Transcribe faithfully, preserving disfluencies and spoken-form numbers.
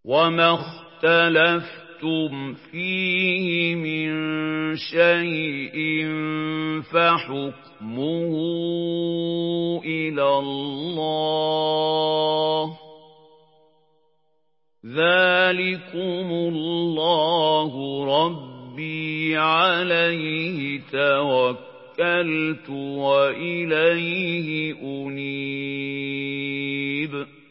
وَمَا اخْتَلَفْتُمْ فِيهِ مِن شَيْءٍ فَحُكْمُهُ إِلَى اللَّهِ ۚ ذَٰلِكُمُ اللَّهُ رَبِّي عَلَيْهِ تَوَكَّلْتُ وَإِلَيْهِ أُنِيبُ